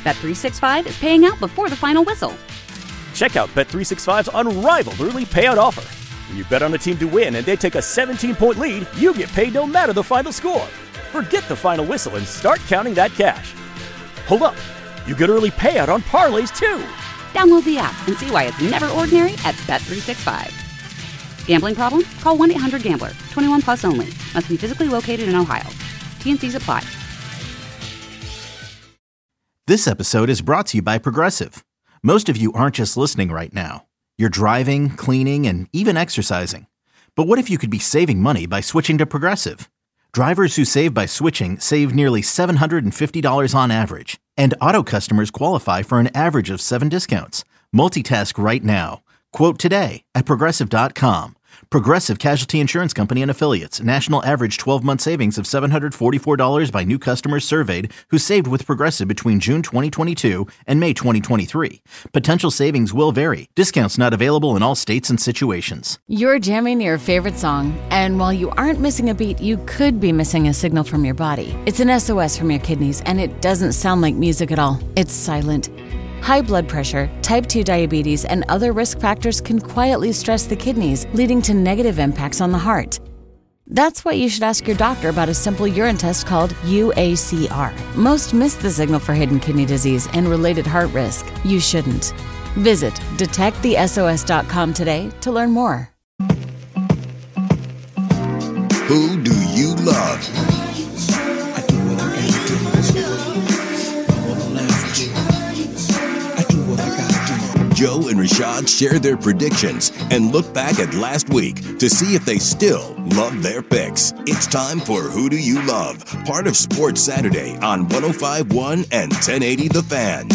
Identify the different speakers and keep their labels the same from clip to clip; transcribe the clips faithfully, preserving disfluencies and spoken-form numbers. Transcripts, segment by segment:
Speaker 1: Bet three sixty-five is paying out before the final whistle.
Speaker 2: Check out Bet three sixty-five's unrivaled early payout offer. When you bet on a team to win and they take a seventeen-point lead, you get paid no matter the final score. Forget the final whistle and start counting that cash. Hold up. You get early payout on parlays, too.
Speaker 1: Download the app and see why it's never ordinary at Bet three sixty-five. Gambling problem? Call one eight hundred gambler. twenty-one plus only. Must be physically located in Ohio. T N Cs apply.
Speaker 3: This episode is brought to you by Progressive. Most of you aren't just listening right now. You're driving, cleaning, and even exercising. But what if you could be saving money by switching to Progressive? Drivers who save by switching save nearly seven hundred fifty dollars on average. And auto customers qualify for an average of seven discounts. Multitask right now. Quote today at Progressive dot com. Progressive Casualty Insurance Company and Affiliates. National average twelve-month savings of seven hundred forty-four dollars by new customers surveyed who saved with Progressive between June twenty twenty-two and May twenty twenty-three. Potential savings will vary. Discounts not available in all states and situations.
Speaker 4: You're jamming your favorite song, and while you aren't missing a beat, you could be missing a signal from your body. It's an S O S from your kidneys, and it doesn't sound like music at all. It's silent. High blood pressure, type two diabetes, and other risk factors can quietly stress the kidneys, leading to negative impacts on the heart. That's why you should ask your doctor about a simple urine test called U A C R. Most miss the signal for hidden kidney disease and related heart risk. You shouldn't. Visit detect the S O S dot com today to learn more.
Speaker 5: Who do you love? Joe and Rashad share their predictions and look back at last week to see if they still love their picks. It's time for Who Do You Love? Part of Sports Saturday on one oh five point one and ten eighty The Fan.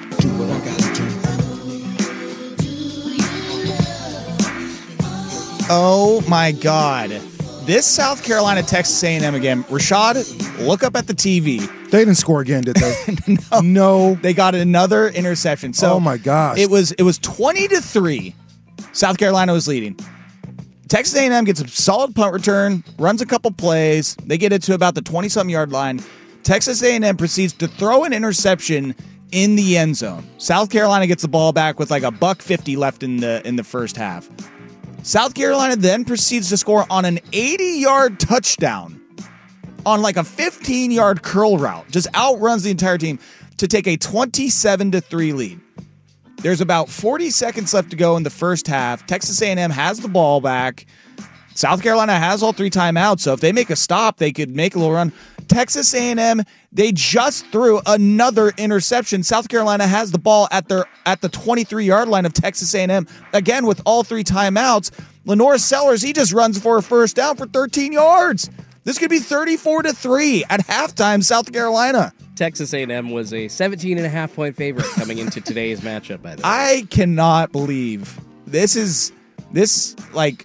Speaker 6: Oh my God. This South Carolina Texas A and M again. Rashad, look up at the T V.
Speaker 7: They didn't score again, did they?
Speaker 6: no,
Speaker 7: no.
Speaker 6: They got another interception. So
Speaker 7: oh my gosh.
Speaker 6: It was it was twenty to three. South Carolina was leading. Texas A and M gets a solid punt return, runs a couple plays. They get it to about the twenty-something yard line. Texas A and M proceeds to throw an interception in the end zone. South Carolina gets the ball back with like a buck fifty left in the in the first half. South Carolina then proceeds to score on an eighty-yard touchdown on like a fifteen-yard curl route. Just outruns the entire team to take a twenty-seven to three lead. There's about forty seconds left to go in the first half. Texas A and M has the ball back. South Carolina has all three timeouts, so if they make a stop, they could make a little run. Texas A and M, they just threw another interception. South Carolina has the ball at their at the twenty-three-yard line of Texas A and M. Again, with all three timeouts, Lenore Sellers, he just runs for a first down for thirteen yards. This could be thirty-four to three at halftime, South Carolina.
Speaker 8: Texas A and M was a seventeen and a half point favorite coming into today's matchup, by the way.
Speaker 6: I cannot believe this is this like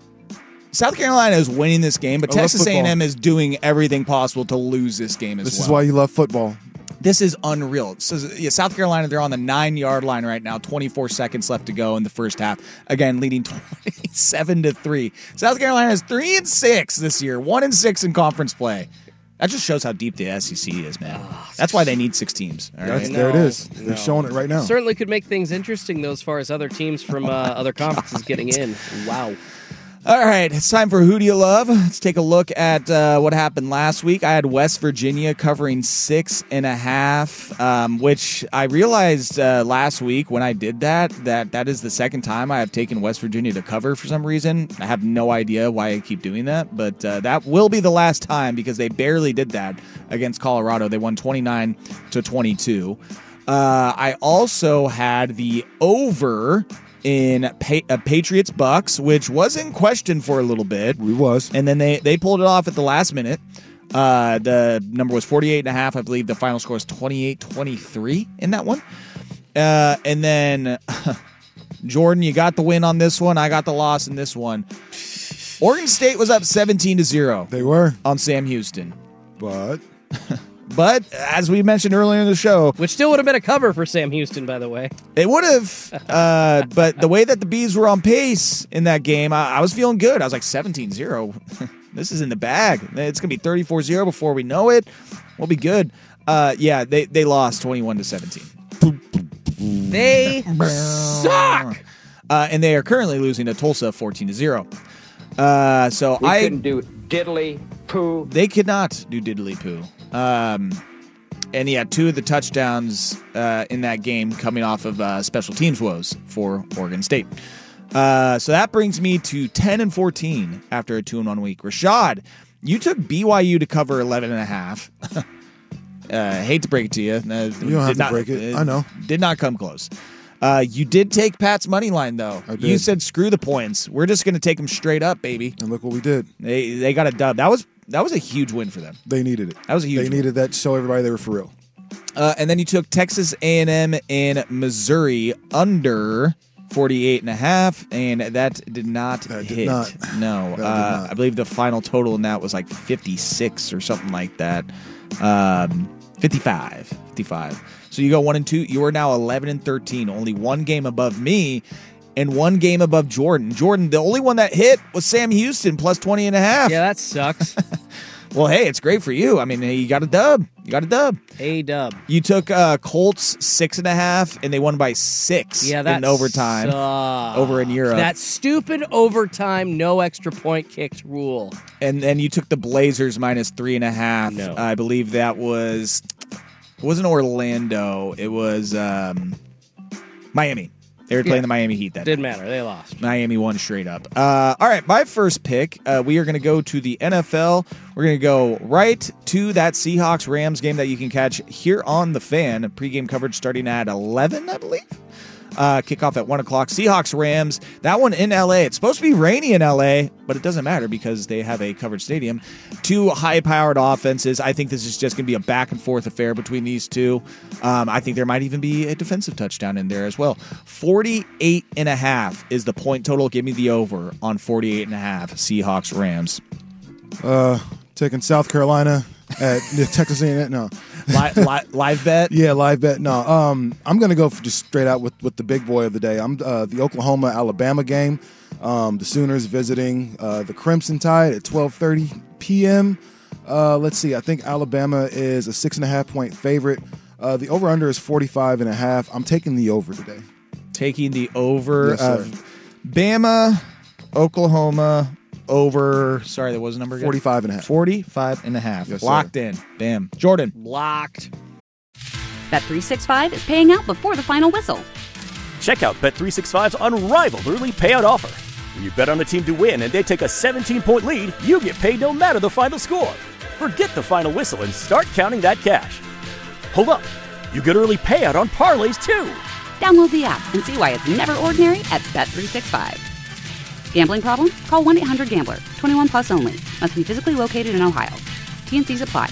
Speaker 6: South Carolina is winning this game, but
Speaker 7: I
Speaker 6: Texas A and M is doing everything possible to lose this game as
Speaker 7: this
Speaker 6: well.
Speaker 7: This is why you love football.
Speaker 6: This is unreal. So, yeah, South Carolina, they're on the nine-yard line right now. twenty-four seconds left to go in the first half. Again, leading twenty-seven to three. South Carolina is three and six this year, one and six in conference play. That just shows how deep the S E C is, man. That's why they need six teams. All right?
Speaker 7: There it is. They're
Speaker 8: no.
Speaker 7: showing it right now.
Speaker 8: Certainly could make things interesting, though, as far as other teams from uh, other conferences getting in. Wow.
Speaker 6: All right, it's time for Who Do You Love? Let's take a look at uh, what happened last week. I had West Virginia covering six and a half, um, which I realized uh, last week when I did that, that that is the second time I have taken West Virginia to cover for some reason. I have no idea why I keep doing that, but uh, that will be the last time because they barely did that against Colorado. They won twenty-nine to twenty-two. Uh, I also had the over in pa- uh, Patriots Bucks, which was in question for a little bit.
Speaker 7: It was.
Speaker 6: And then they, they pulled it off at the last minute. Uh, the number was forty-eight and a half. I believe the final score was twenty-eight twenty-three in that one. Uh, and then, Jordan, you got the win on this one. I got the loss in this one. Oregon State was up seventeen to zero.
Speaker 7: They were.
Speaker 6: On Sam Houston.
Speaker 7: But...
Speaker 6: But, as we mentioned earlier in the show...
Speaker 8: Which still would have been a cover for Sam Houston, by the way.
Speaker 6: It would have. Uh, but the way that the Bees were on pace in that game, I, I was feeling good. I was like seventeen zero. This is in the bag. It's going to be thirty-four zero before we know it. We'll be good. Uh, yeah, they, they lost twenty-one to seventeen.
Speaker 8: They suck.
Speaker 6: Uh, and they are currently losing to Tulsa fourteen to zero. Uh, so
Speaker 9: We
Speaker 6: I
Speaker 9: couldn't do diddly poo.
Speaker 6: They could not do diddly poo. Um, and yeah, two of the touchdowns uh, in that game coming off of uh, special teams woes for Oregon State. Uh, so that brings me to ten and fourteen after a two and one week. Rashad, you took B Y U to cover eleven and a half. uh, hate to break it to you. Uh,
Speaker 7: You don't have to
Speaker 6: not,
Speaker 7: break it.
Speaker 6: uh,
Speaker 7: I know.
Speaker 6: Did not come close. Uh, you did take Pat's money line, though.
Speaker 7: I did.
Speaker 6: You said screw the points. We're just going to take them straight up, baby.
Speaker 7: And look what we did.
Speaker 6: They they got a dub. That was that was a huge win for them.
Speaker 7: They needed it.
Speaker 6: That was a huge
Speaker 7: They
Speaker 6: win.
Speaker 7: needed that to show everybody they were for real.
Speaker 6: Uh, and then you took Texas A and M in Missouri under forty-eight and a half, and that did not
Speaker 7: That did
Speaker 6: hit.
Speaker 7: not.
Speaker 6: No.
Speaker 7: That did
Speaker 6: Uh,
Speaker 7: not.
Speaker 6: I believe the final total in that was like fifty-six or something like that. Um, fifty-five. fifty-five. So you go one and two. You are now eleven and thirteen, only one game above me and one game above Jordan. Jordan, the only one that hit was Sam Houston plus twenty and a half.
Speaker 8: Yeah, that sucks.
Speaker 6: Well, hey, it's great for you. I mean, you got a dub. You got a dub.
Speaker 8: A dub.
Speaker 6: You took uh, Colts six and a half, and they won by six
Speaker 8: Yeah, that
Speaker 6: in overtime
Speaker 8: sucks.
Speaker 6: over in Europe.
Speaker 8: That stupid overtime, no extra point kicked rule.
Speaker 6: and then you took the Blazers minus three and a half.
Speaker 8: No.
Speaker 6: I believe that was it wasn't Orlando. It was um, Miami. They were playing
Speaker 8: Yeah.
Speaker 6: the Miami Heat that
Speaker 8: Didn't matter. They lost.
Speaker 6: Miami won straight up. Uh, all right, my first pick. Uh, we are going to go to the N F L. We're going to go right to that Seahawks-Rams game that you can catch here on The Fan. Pre-game coverage starting at eleven, I believe. Uh, kickoff at one o'clock. Seahawks-Rams. That one in L A. It's supposed to be rainy in L A, but it doesn't matter because they have a covered stadium. Two high-powered offenses. I think this is just going to be a back-and-forth affair between these two. Um, I think there might even be a defensive touchdown in there as well. forty-eight and a half is the point total. Give me the over on forty-eight and a half Seahawks-Rams.
Speaker 7: Uh, taking South Carolina at the Texas A and M. No.
Speaker 6: Li- li- live bet?
Speaker 7: Yeah, live bet. No, um, I'm gonna go for just straight out with, with the big boy of the day. I'm uh, the Oklahoma Alabama game. Um, the Sooners visiting uh, the Crimson Tide at twelve thirty p.m. Uh, let's see. I think Alabama is a six and a half point favorite. Uh, the over under is forty-five and a half. I'm taking the over today.
Speaker 6: Taking the over.
Speaker 7: Yes, sir.
Speaker 6: uh, Bama, Oklahoma. Over, sorry, that was a number again.
Speaker 7: forty-five and a half.
Speaker 6: forty-five and a half.
Speaker 7: Yes, sir.
Speaker 6: Locked in. Bam. Jordan.
Speaker 8: Locked.
Speaker 1: Bet three sixty-five is paying out before the final whistle.
Speaker 2: Check out Bet three sixty-five's unrivaled early payout offer. When you bet on a team to win and they take a seventeen-point lead, you get paid no matter the final score. Forget the final whistle and start counting that cash. Hold up. You get early payout on parlays, too.
Speaker 1: Download the app and see why it's never ordinary at Bet three sixty-five. Gambling problem? Call one eight hundred gambler. twenty-one plus only. Must be physically located in Ohio. T N Cs apply.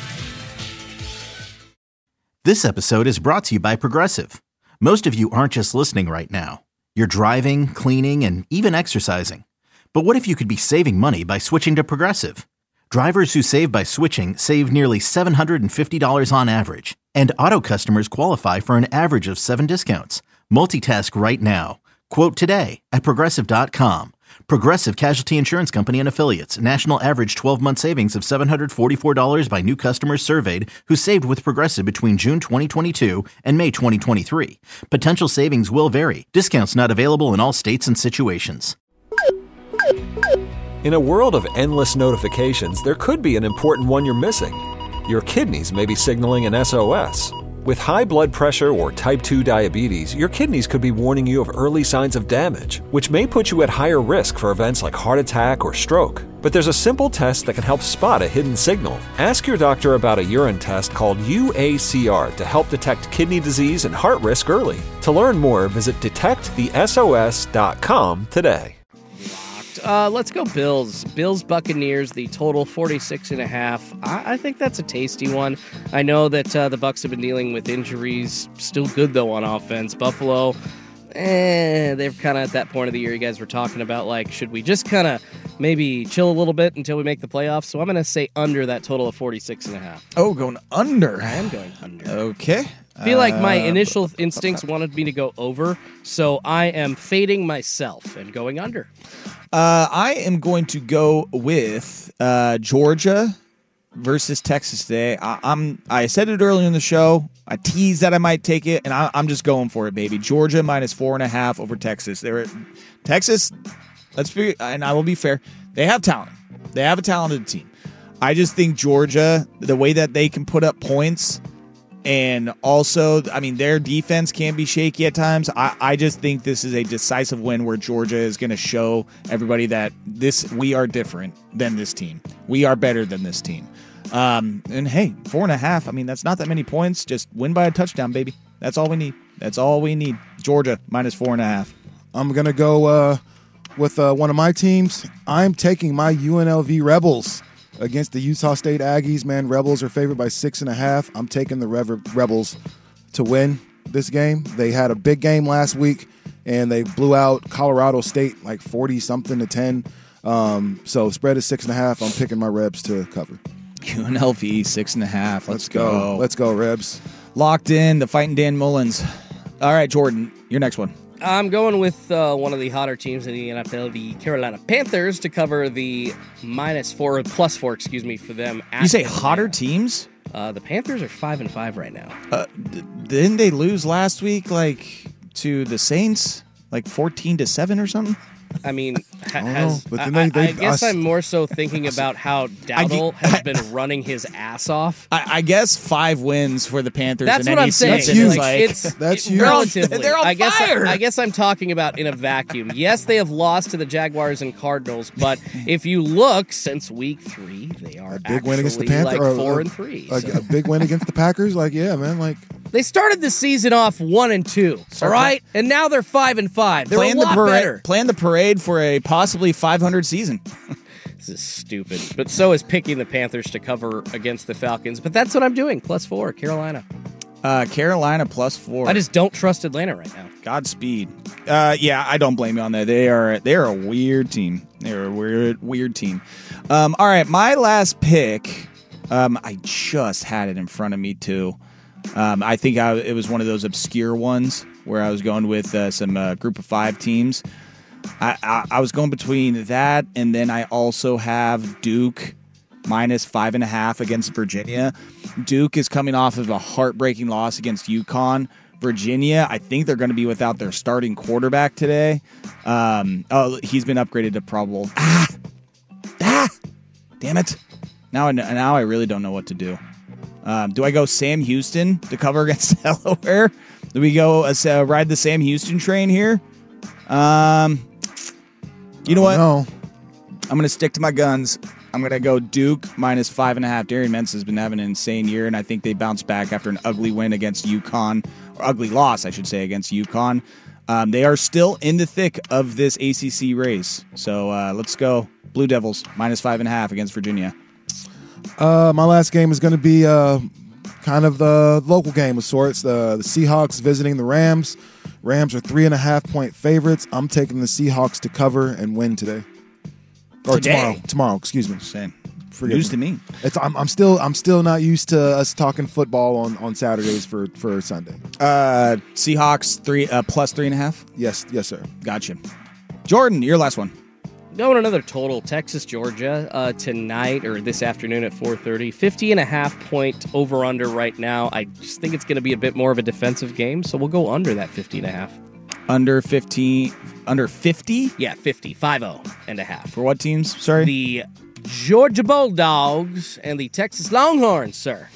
Speaker 3: This episode is brought to you by Progressive. Most of you aren't just listening right now. You're driving, cleaning, and even exercising. But what if you could be saving money by switching to Progressive? Drivers who save by switching save nearly seven hundred fifty dollars on average. And auto customers qualify for an average of seven discounts. Multitask right now. Quote today at Progressive dot com. Progressive Casualty Insurance Company and Affiliates. National average twelve-month savings of seven hundred forty-four dollars by new customers surveyed who saved with Progressive between June twenty twenty-two and May twenty twenty-three. Potential savings will vary. Discounts not available in all states and situations.
Speaker 10: In a world of endless notifications, there could be an important one you're missing. Your kidneys may be signaling an S O S. With high blood pressure or type two diabetes, your kidneys could be warning you of early signs of damage, which may put you at higher risk for events like heart attack or stroke. But there's a simple test that can help spot a hidden signal. Ask your doctor about a urine test called U A C R to help detect kidney disease and heart risk early. To learn more, visit detect the S O S dot com today.
Speaker 8: Uh, let's go Bills. Bills Buccaneers, the total forty-six and a half. I, I think that's a tasty one. I know that uh, the Bucs have been dealing with injuries. Still good, though, on offense. Buffalo, eh, they're kind of at that point of the year you guys were talking about, like, should we just kind of maybe chill a little bit until we make the playoffs? So I'm going to say under that total of forty-six and a half.
Speaker 6: Oh, going under.
Speaker 8: I am going under.
Speaker 6: Okay.
Speaker 8: I feel like my
Speaker 6: Uh,
Speaker 8: initial instincts wanted me to go over, so I am fading myself and going under.
Speaker 6: Uh, I am going to go with uh, Georgia versus Texas today. I, I'm. I said it earlier in the show. I teased that I might take it, and I, I'm just going for it, baby. Georgia minus four and a half over Texas. They're Texas. Let's be, and I will be fair. They have talent. They have a talented team. I just think Georgia, the way that they can put up points, and also, I mean, their defense can be shaky at times. I, I just think this is a decisive win where Georgia is going to show everybody that this we are different than this team. We are better than this team. Um, and hey, four and a half. I mean, that's not that many points. Just win by a touchdown, baby. That's all we need. That's all we need. Georgia minus four and a half.
Speaker 7: I'm gonna go uh, with uh, one of my teams. I'm taking my U N L V Rebels against the Utah State Aggies. Man, Rebels are favored by six and a half. I'm taking the Rev- Rebels to win this game. They had a big game last week, and they blew out Colorado State like forty something to ten. Um, so spread is six and a half. I'm picking my Rebs to cover.
Speaker 6: U N L V six and a half. Let's,
Speaker 7: Let's go.
Speaker 6: go.
Speaker 7: Let's go, Rebs.
Speaker 6: Locked in. The fighting Dan Mullins. All right, Jordan, your next one.
Speaker 8: I'm going with uh, one of the hotter teams in the N F L, the Carolina Panthers, to cover the minus four, or plus four, excuse me, for them.
Speaker 6: You say hotter teams?
Speaker 8: Uh, the Panthers are five and five right now.
Speaker 6: Uh, d- didn't they lose last week, like to the Saints, like fourteen to seven or something?
Speaker 8: I mean, ha-
Speaker 7: know,
Speaker 8: has,
Speaker 7: but
Speaker 8: I,
Speaker 7: then they- they-
Speaker 8: I guess
Speaker 7: us-
Speaker 8: I'm more so thinking about how Dowdle
Speaker 6: I-
Speaker 8: has been running his ass off.
Speaker 6: I, I guess five wins for the Panthers.
Speaker 8: That's
Speaker 6: in
Speaker 8: what
Speaker 6: any
Speaker 8: I'm saying.
Speaker 6: season
Speaker 7: huge.
Speaker 6: is like,
Speaker 8: It's
Speaker 7: That's
Speaker 8: it-
Speaker 7: huge.
Speaker 8: relatively.
Speaker 6: They're on
Speaker 8: I guess
Speaker 6: fire.
Speaker 8: I, I guess I'm talking about in a vacuum. Yes, they have lost to the Jaguars and Cardinals, but if you look since week three, they are
Speaker 7: A big win against the
Speaker 8: actually
Speaker 7: Panthers.
Speaker 8: like four and three.
Speaker 7: A,
Speaker 8: so.
Speaker 7: a big win against the Packers. Like, yeah, man. Like,
Speaker 8: They started the season off one and two, all right, and now they're five and five. They're
Speaker 6: plan
Speaker 8: a
Speaker 6: the
Speaker 8: lot
Speaker 6: parade.
Speaker 8: better.
Speaker 6: Plan the parade for a possibly five hundred season.
Speaker 8: This is stupid, but so is picking the Panthers to cover against the Falcons. But that's what I'm doing. Plus four, Carolina.
Speaker 6: Uh, Carolina plus four.
Speaker 8: I just don't trust Atlanta right now.
Speaker 6: Godspeed. Uh, yeah, I don't blame you on that. They are they are a weird team. They're a weird weird team. Um, all right, my last pick. Um, I just had it in front of me too. Um, I think I, it was one of those obscure ones where I was going with uh, some uh, group of five teams. I, I, I was going between that and then I also have Duke minus five and a half against Virginia. Duke is coming off of a heartbreaking loss against UConn. Virginia, I think they're going to be without their starting quarterback today. Um, oh, he's been upgraded to probable. Ah, ah, damn it! Now, I, now I really don't know what to do. Um, do I go Sam Houston to cover against Delaware? Do we go uh, ride the Sam Houston train here? Um, you know what?
Speaker 7: no.
Speaker 6: I'm going to stick to my guns. I'm going to go Duke minus five and a half. Darian Menz has been having an insane year, and I think they bounced back after an ugly win against UConn, or ugly loss, I should say, against UConn. Um, they are still in the thick of this A C C race. So uh, let's go Blue Devils minus five and a half against Virginia.
Speaker 7: Uh, my last game is going to be uh, kind of the local game of sorts. The, the Seahawks visiting the Rams. Rams are three and a half point favorites. I'm taking the Seahawks to cover and win today. Or
Speaker 6: Today?
Speaker 7: tomorrow. Tomorrow, excuse me.
Speaker 6: Same.
Speaker 7: Forgive
Speaker 6: News
Speaker 7: me.
Speaker 6: to me.
Speaker 7: It's, I'm, I'm still I'm still not used to us talking football on, on Saturdays for, for Sunday.
Speaker 6: Uh, Seahawks three uh, plus three and a half.
Speaker 7: Yes, yes, sir.
Speaker 6: Gotcha. Jordan, your last one.
Speaker 8: Going another total, Texas, Georgia, uh, tonight or this afternoon at four thirty. fifty and a half point over-under right now. I just think it's going to be a bit more of a defensive game, so we'll go under that fifty and a half.
Speaker 6: Under fifteen, under fifty?
Speaker 8: Yeah, fifty, five oh and a half.
Speaker 6: For what teams? Sorry?
Speaker 8: The Georgia Bulldogs and the Texas Longhorns, sir.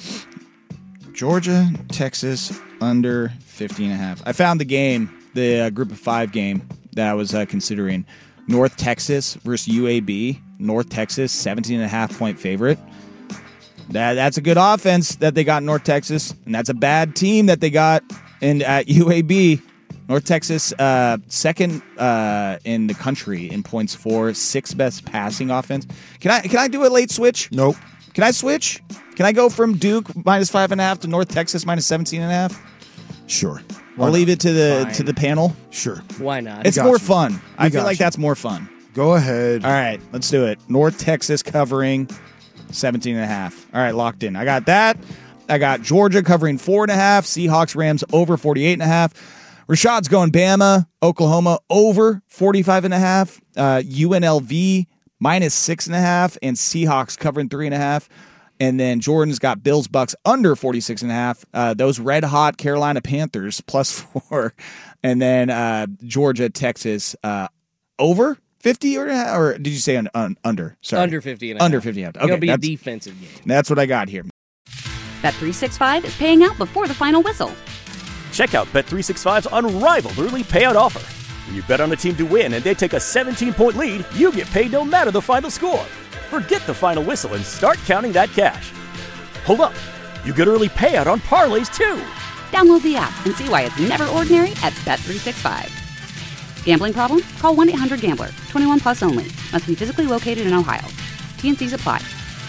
Speaker 6: Georgia, Texas, under fifty and a half. I found the game, the uh, group of five game that I was uh, considering. North Texas versus U A B. North Texas, seventeen and a half point favorite. That That's a good offense that they got in North Texas, and that's a bad team that they got in at U A B. North Texas, uh, second uh, in the country in points for, sixth best passing offense. Can I can I do a late switch?
Speaker 7: Nope.
Speaker 6: Can I switch? Can I go from Duke minus five and a half to North Texas minus seventeen and a half?
Speaker 7: Sure.
Speaker 6: I'll
Speaker 7: Why
Speaker 6: leave it to the
Speaker 8: Fine.
Speaker 6: to the panel.
Speaker 7: Sure.
Speaker 8: Why not?
Speaker 6: It's
Speaker 7: got
Speaker 6: more
Speaker 7: you.
Speaker 6: fun. I
Speaker 7: We
Speaker 6: feel
Speaker 7: got
Speaker 6: like
Speaker 7: you.
Speaker 6: that's more fun.
Speaker 7: Go ahead.
Speaker 6: All right, let's do it. North Texas covering seventeen and a half. All right, locked in. I got that. I got Georgia covering four and a half. Seahawks, Rams over forty-eight and a half. Rashad's going Bama, Oklahoma over forty-five and a half. Uh, U N L V minus six and a half, and Seahawks covering three and a half. And then Jordan's got Bills Bucks under forty-six and a half. Uh, those red hot Carolina Panthers plus four. And then uh, Georgia, Texas uh, over fifty or, or did you say un, un, under? Sorry.
Speaker 8: Under fifty and a half.
Speaker 6: Under fifty and a half. Okay,
Speaker 8: It'll be a
Speaker 6: that's-
Speaker 8: defensive game.
Speaker 6: That's what I got here.
Speaker 1: Bet three sixty-five is paying out before the final whistle.
Speaker 2: Check out Bet three sixty-five's unrivaled early payout offer. When you bet on a team to win and they take a seventeen-point lead, you get paid no matter the final score. Forget the final whistle and start counting that cash. Hold up. You get early payout on parlays, too.
Speaker 1: Download the app and see why it's never ordinary at Bet three sixty-five. Gambling problem? Call one eight hundred gambler. twenty-one plus only. Must be physically located in Ohio. T N Cs apply.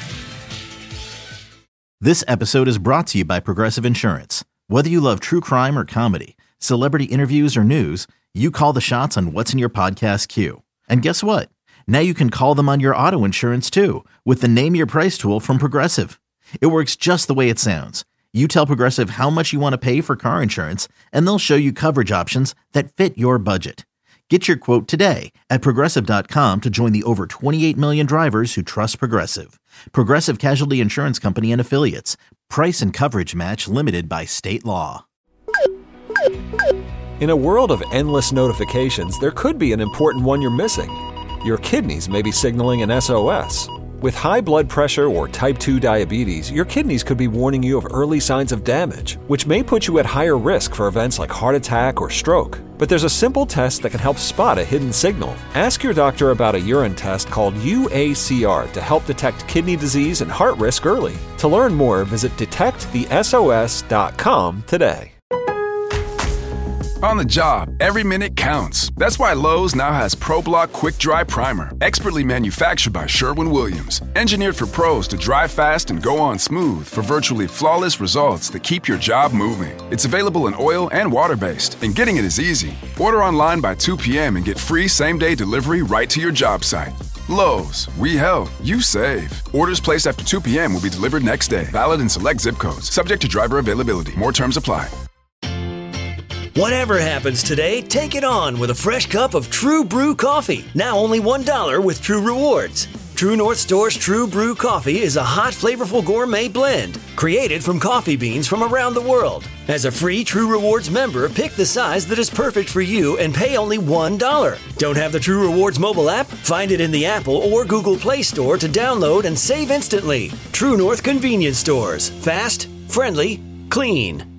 Speaker 3: This episode is brought to you by Progressive Insurance. Whether you love true crime or comedy, celebrity interviews or news, you call the shots on what's in your podcast queue. And guess what? Now you can call them on your auto insurance too with the Name Your Price tool from Progressive. It works just the way it sounds. You tell Progressive how much you want to pay for car insurance, and they'll show you coverage options that fit your budget. Get your quote today at Progressive dot com to join the over twenty-eight million drivers who trust Progressive. Progressive Casualty Insurance Company and Affiliates. Price and coverage match limited by state law.
Speaker 10: In a world of endless notifications, there could be an important one you're missing. Your kidneys may be signaling an S O S. With high blood pressure or type two diabetes, your kidneys could be warning you of early signs of damage, which may put you at higher risk for events like heart attack or stroke. But there's a simple test that can help spot a hidden signal. Ask your doctor about a urine test called U A C R to help detect kidney disease and heart risk early. To learn more, visit detect the S O S dot com today.
Speaker 11: On the job, every minute counts. That's why Lowe's now has ProBlock Quick Dry Primer, expertly manufactured by Sherwin-Williams. Engineered for pros to dry fast and go on smooth for virtually flawless results that keep your job moving. It's available in oil and water-based, and getting it is easy. Order online by two p.m. and get free same-day delivery right to your job site. Lowe's, we help, you save. Orders placed after two p.m. will be delivered next day. Valid in select zip codes. Subject to driver availability. More terms apply.
Speaker 12: Whatever happens today, take it on with a fresh cup of True Brew coffee. Now only one dollar with True Rewards. True North Store's True Brew coffee is a hot, flavorful gourmet blend created from coffee beans from around the world. As a free True Rewards member, pick the size that is perfect for you and pay only one dollar. Don't have the True Rewards mobile app? Find it in the Apple or Google Play Store to download and save instantly. True North Convenience Stores. Fast, friendly, clean.